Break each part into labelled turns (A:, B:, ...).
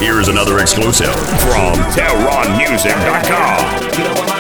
A: Here's another exclusive from TehranMusic.com.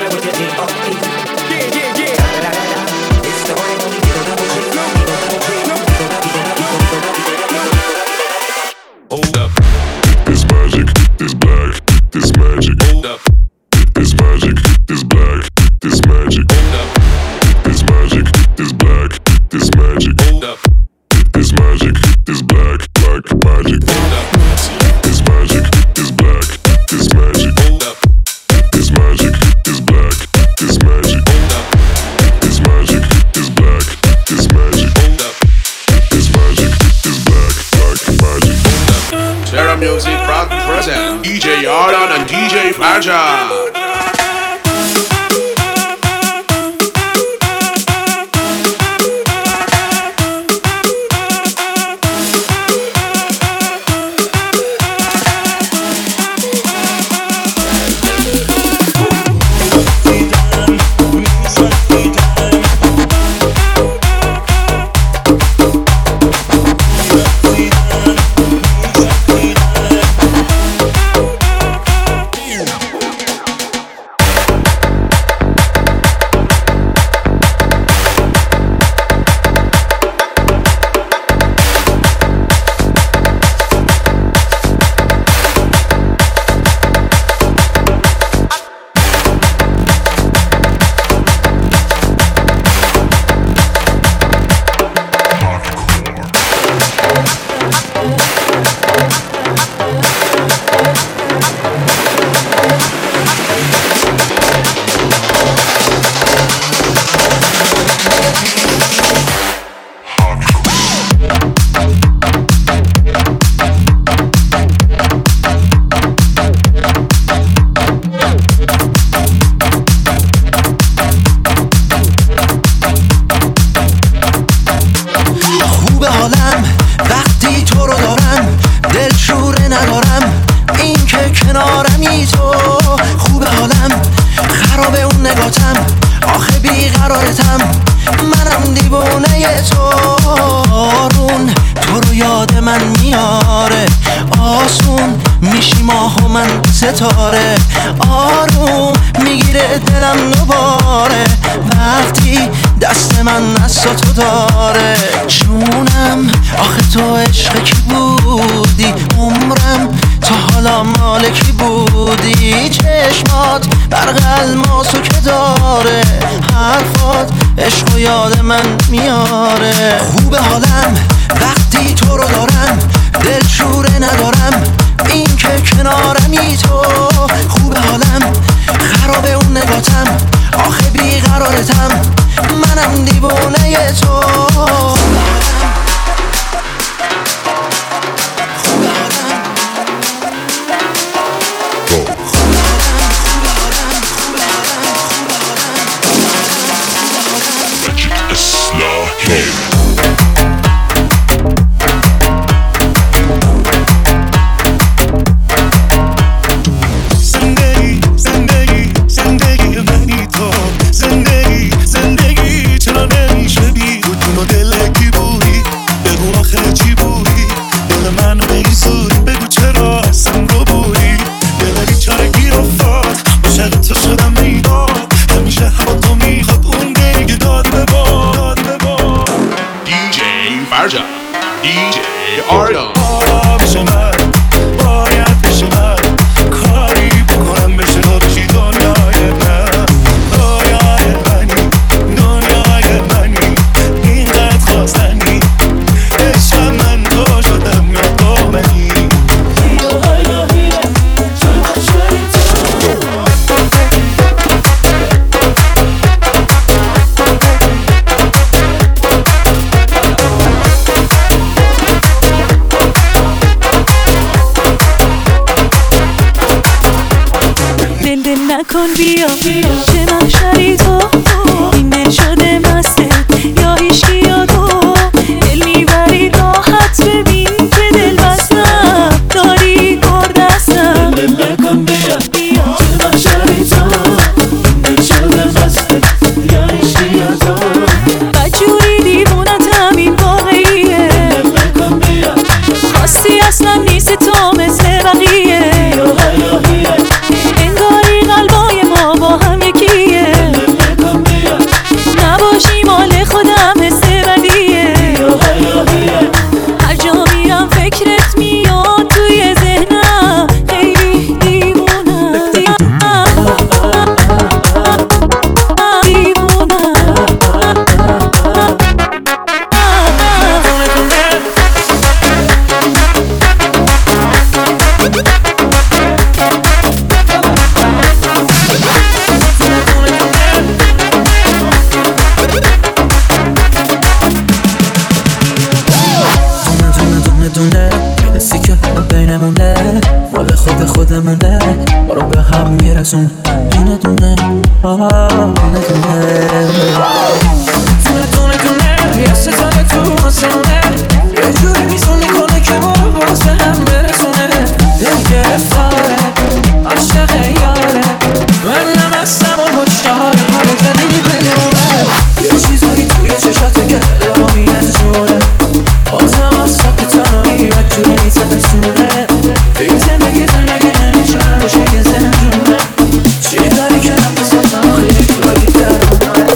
B: Hold up. This magic, this black, this magic. Hold up. This magic, this black, this magic. Hold up. This magic, this black, this magic. Hold up. This magic, this black, black magic. Hold up. This magic, this black, this magic. Hold up. This magic, this black, this magic. Hold up. This magic, this black, this magic. Hold up. This magic, this black, black magic. Hold up.
C: Tehran Music proud present DJ Ardan and DJ Farja.
D: ستاره آروم میگیره دلم دوباره وقتی دست من از تو داره جونم آخه تو عشق کی بودی عمرم تا حالا مال کی بودی چشمات برق الماسو که داره حرفات عشق و یاد من میاره خوب حالم وقتی تو رو دارم دلشوره ندارم این که کنارمی تو خوب حالم خراب اون نگاتم آخه بیقرارتم منم دیوانه تو
C: DJ Ardan.
E: نکن بیا چه محشری تو این شده مسته یا هیچکی یا تو دل میبری راحت ببین که دل بستم داری کار دستم نکن بیا چه محشری تو این شده مسته یا هیچکی یا تو بجوری دیوونتم این واقعیه نکن بیا خواستی اصلا نیست تو مثل بقیه
D: حسی که بینمونه مال خودمونه ما رو به هم میرسون دونه دونه یه ستاره تو آسمونه یه جوری میزون میکنه که ما رو باز به هم برسونه دل گرفتاره عاشق یاره منم هستم و هشدار حال جدیدی بگمونه یه چیزایی توی چشات که دلمو میرسونه آزم از ساک تنهایی و جوری میترسونه این زندگی نمیشه باشه که زندونه چی داری که نفسات خیلی خیلی درمونه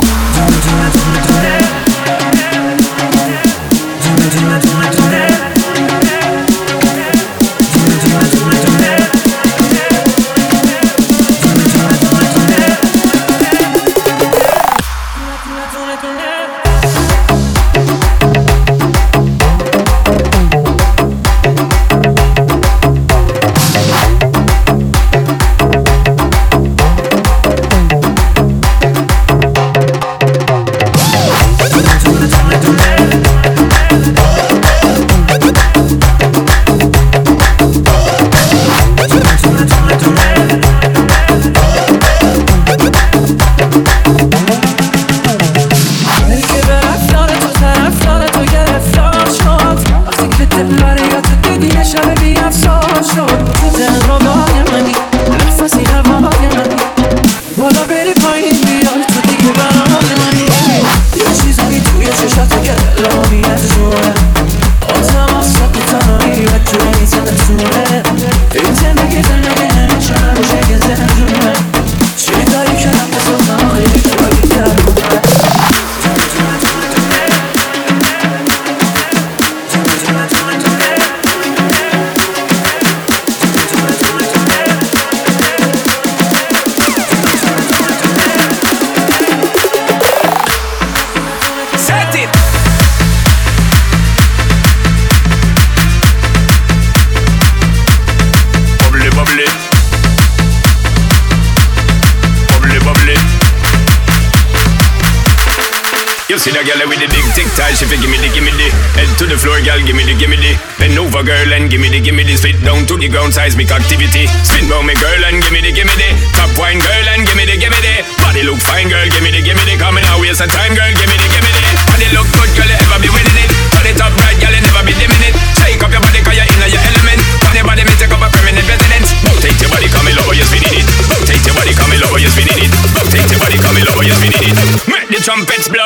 A: See that girl with the big tic tac, she fi gimme the head to the floor, girl, gimme the bend over, girl, and gimme the spit down to the ground, seismic activity. Spin round me, girl, and gimme the top wine, girl, and gimme the body look fine, girl, gimme the coming out waste of time, girl, gimme the body look good, girl, you ever be winning it. Turn it up right, girl, you never be dimming it. Shake up your body, cause you're in your element. Body body me take up a permanent residence. Take your body, come in over, you're spinning it. Take your body, come in over, you're spinning it. Take your body, come in over, you're spinning it. Make the trumpets blow.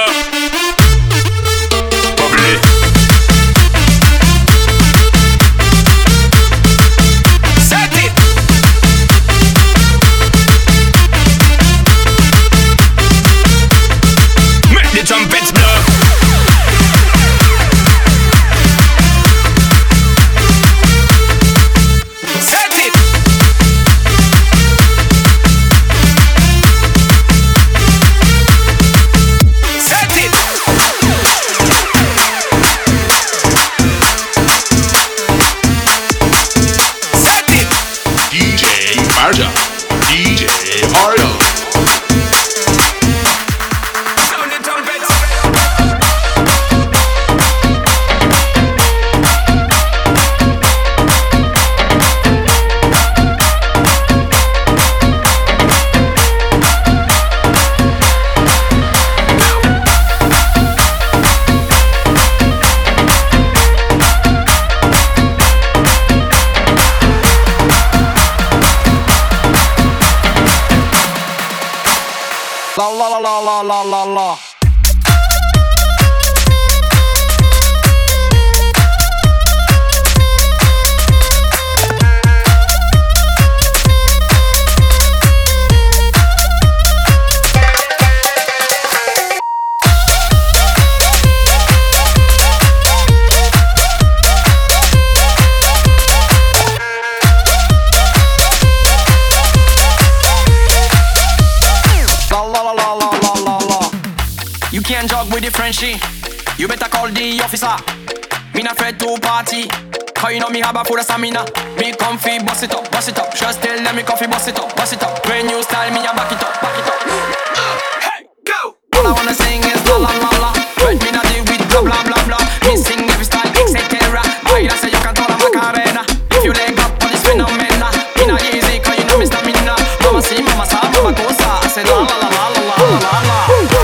A: Trumpets blow. Set it. Set it. Set it.
C: DJ Farja. DJ Ardo.
F: La la la la la la la.
G: You can't jog with the Frenchie. You better call the officer. Me not afraid to party. Cause you know me have a full of stamina. Me comfy, bust it up, bust it up. Just tell them me comfy, bust it up, bust it up. When you style me, I back it up, back it up. Hey, go! All I wanna sing is la la la la. When me not deal with blah blah blah blah. Me sing every style, etc. I say you can call a Macarena. If you leg up on this phenomena, me not easy, cause you know me stamina. Mama see, mama sa, mama cosa. I say la la la la la la la la.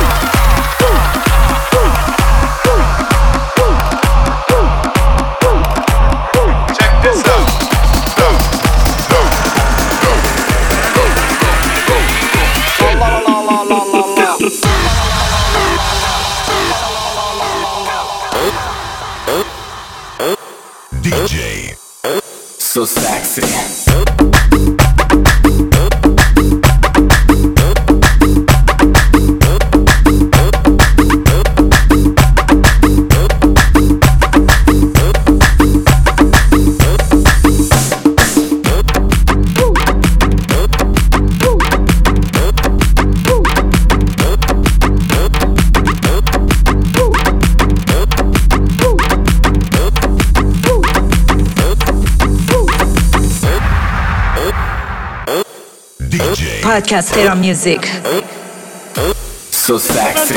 B: DJ
A: So sexy.
H: Podcast Era Music.
A: So sexy.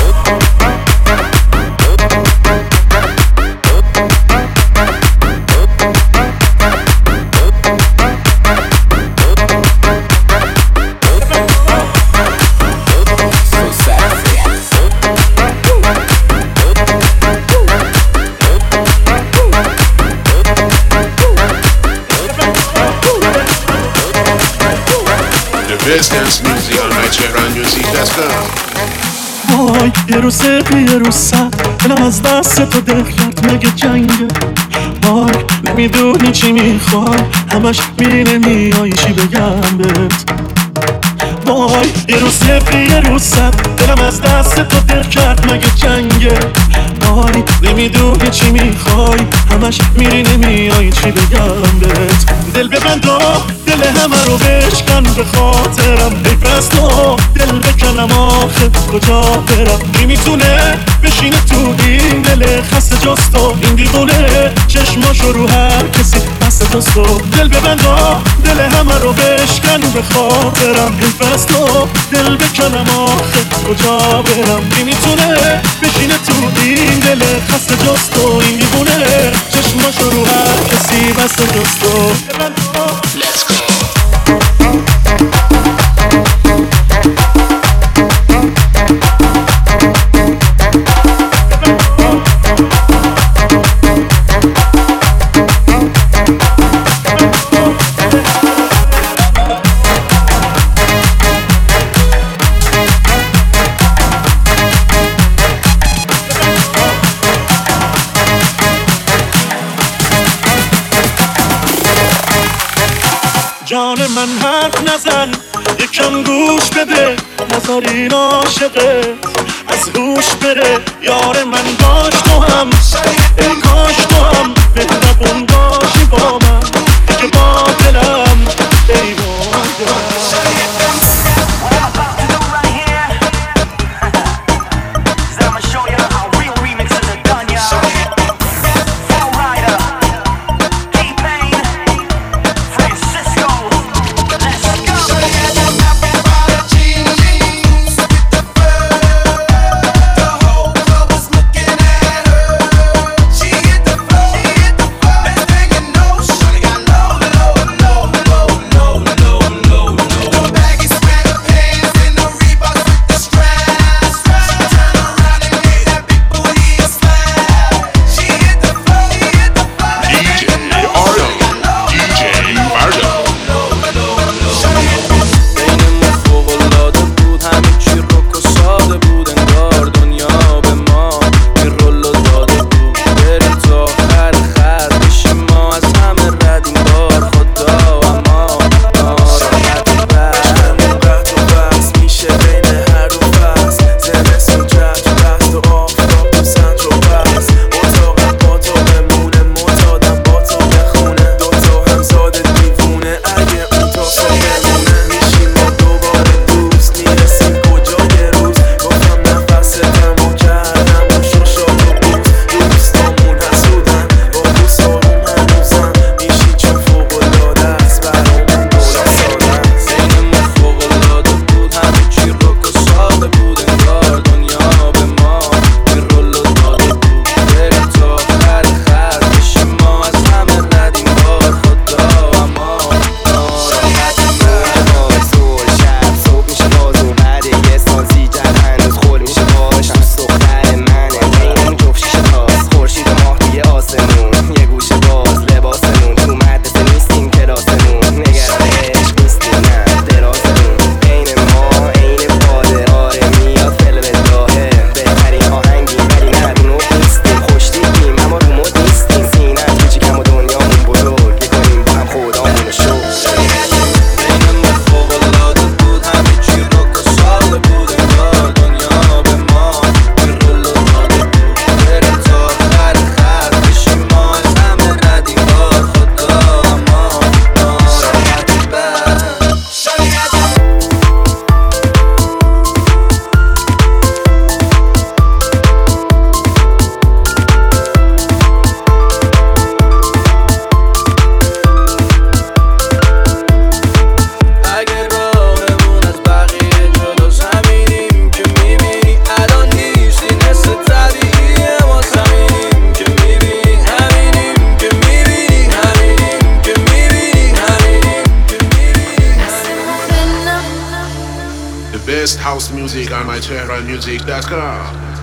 C: Best dance music on NigerianMusic.com.
I: وای یه روز سقی یه روز سر دلم از دست تو دل کرد مگه جنگه وای نمیدونی چی میخوای همش میری نمیای چی بگم بهت وای یه روز سقی یه روز سر دلم از دست تو دل کرد مگه جنگه وای نمیدونی چی میخوای همش میری نمیای چی بگم بهت دل ببند دل همه رو بشکن به خاطرم ای پس تو دل بکنم آخه کجا برم نمیتونه بشینه تو این دل خسته جستو این دیوونه چشماشو رو هر کسی بسته جستو دل ببند دل همه رو بشکن به خاطرم ای پس تو دل بکنم آخه کجا برم نمیتونه بشینه تو این دل خسته جستو این دیوونه چشماشو رو هر کسی بسته جستو
C: Let's go.
I: جان من حرف نزن یکم گوش بده نزار این عاشقت از هوش بره یار من باش تو هم ای کاش تو هم مهربون باشی با من دیگه با دلم ای با دلم
J: She hit the floor,
C: best house music on my TehranMusic.com.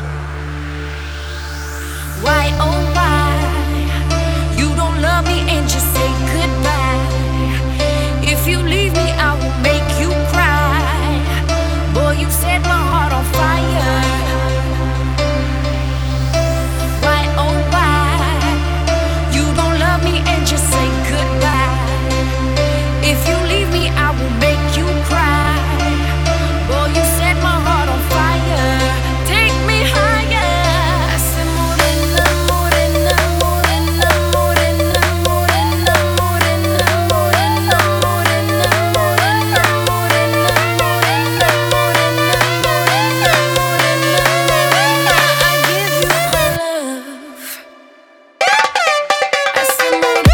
J: Why, oh why, you don't love me and just say goodbye. If you leave me, I will make you cry. Boy, you set my heart on fire. Why, oh why, you don't love me and just say goodbye. If you leave me, I will make you cry. Boy, you set my heart on fire. Take me higher. I said morena, morena, morena, morena, morena, morena, morena, morena, morena, morena, morena, morena, I give you my love. I said morena.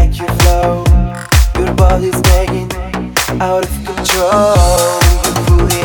D: out of control. You put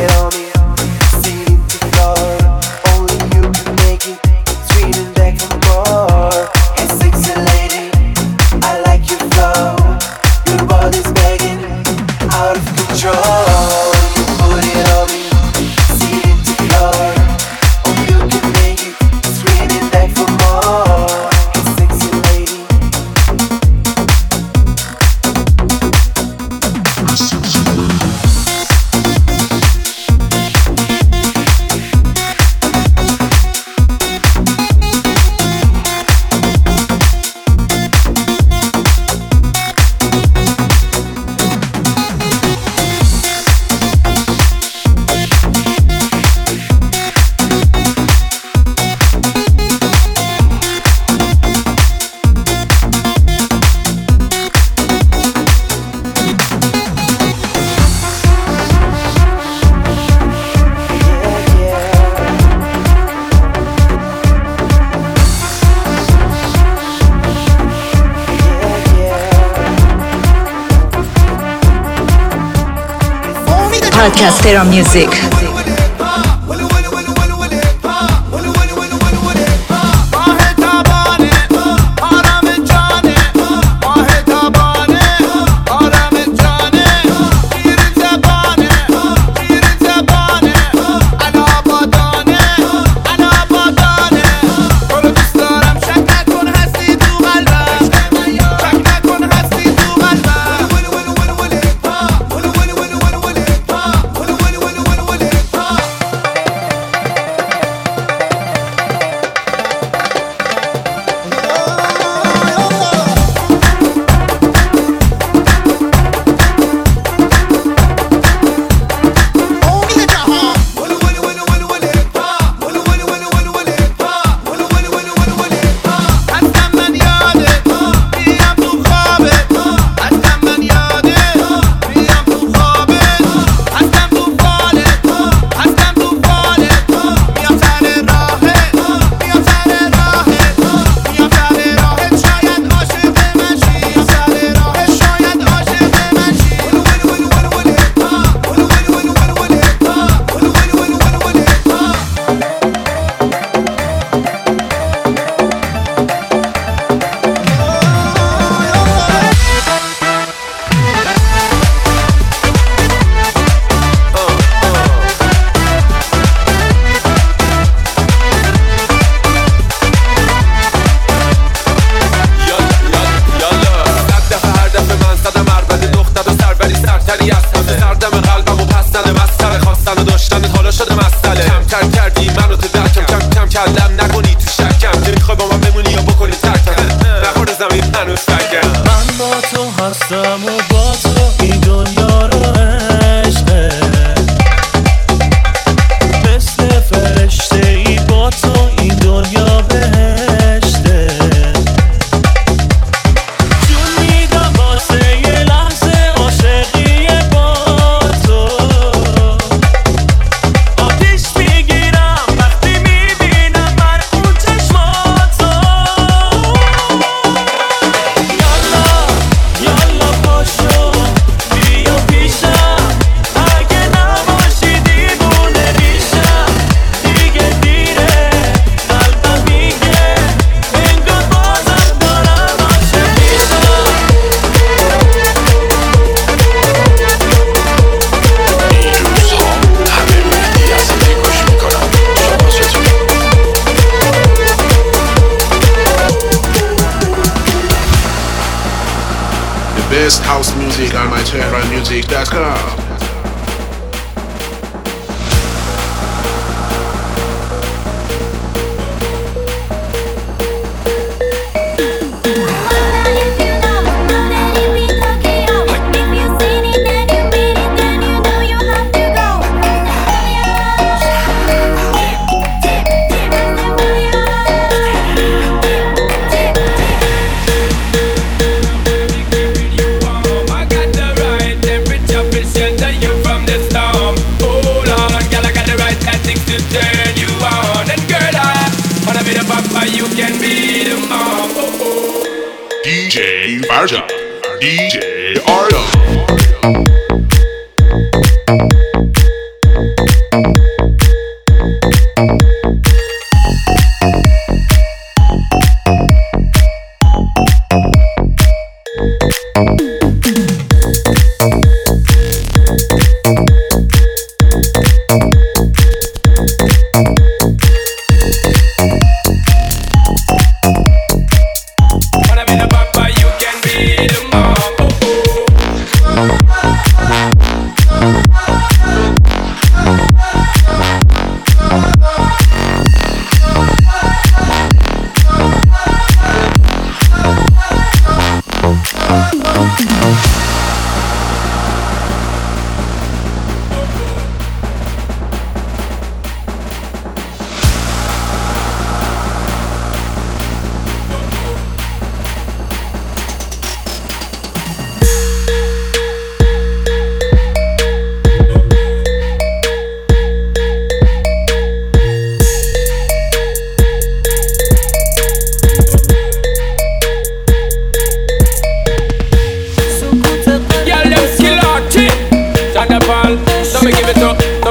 H: Podcast Terra Music.
C: Best house music on my TerraMusic.com.
A: You can be the mom.
C: DJ Farja, DJ Arlo.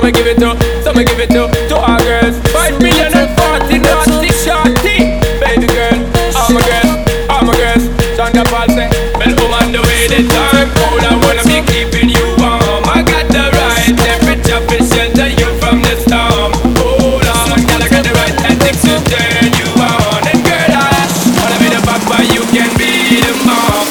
A: me give it to our girls. 5 million and 40 naughty shorty. Baby girl, all my girls. Shonda Paul say, well, woman, the way the time cold, I wanna be keeping you warm. I got the right temperature to shelter you from the storm. Hold on, girl, I got the right tactics to turn you on. And girl, I wanna be the papa, you can be the mom.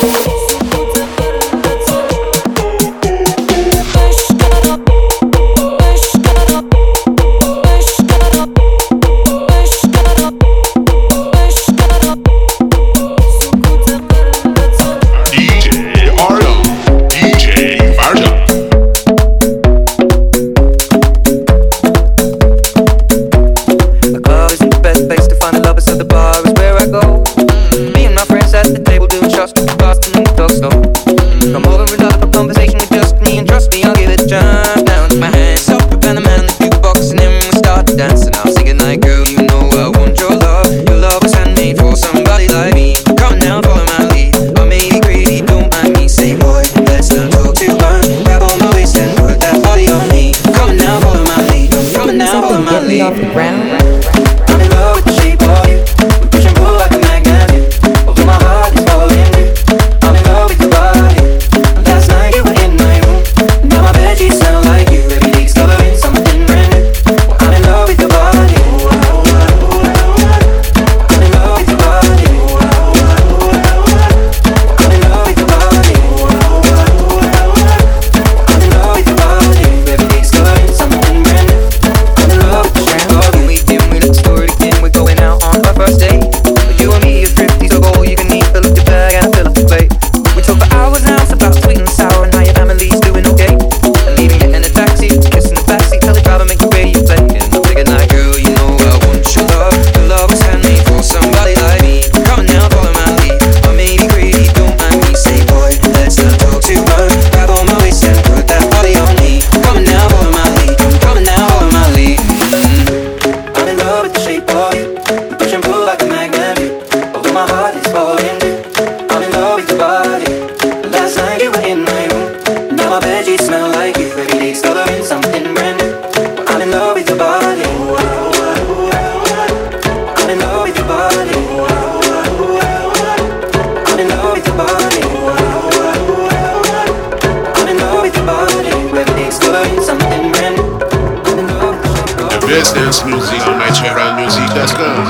C: Best dance music on NigerianMusic.com.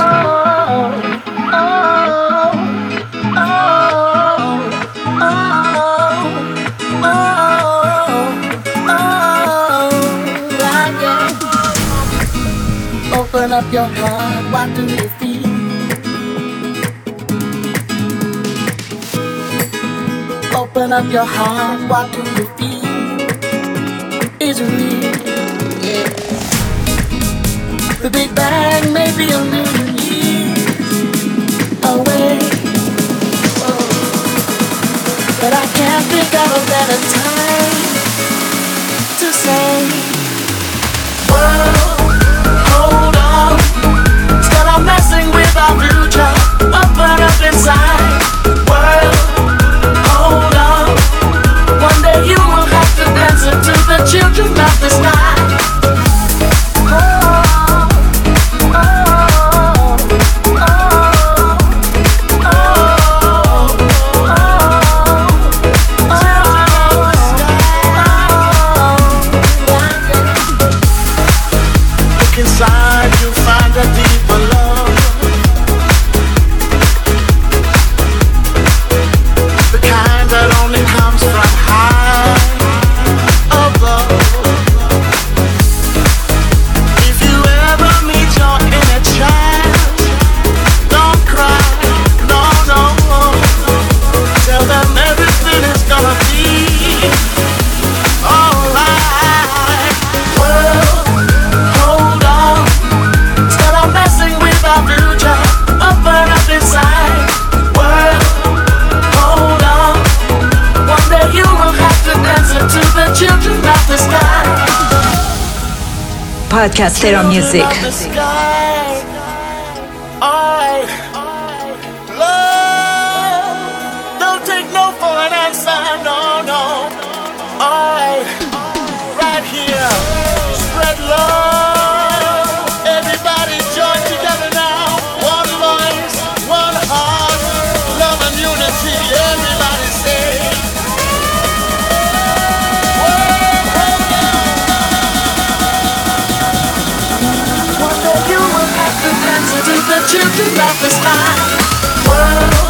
D: Open up your heart, what do you feel? Open up your heart, what do you feel? Is it real? Yeah. The Big Bang may be a million years away, but I can't think of a better time to say, world, hold on. Instead of messing with our future, open up inside. World, hold on. One day you will have to answer to the children of the sky. Inside you find a deeper love, the kind that only comes from high above. If you ever meet your inner child, don't cry, no, no. Tell them everything is gonna be alright. World, hold on. Instead of messing with our future, open up inside. World, hold on. One day you will have to answer to the children of the sky.
H: Podcast Era Music.
D: Alright. Love, don't take no for an answer, no, no. Alright, right here.
K: children laugh is high. World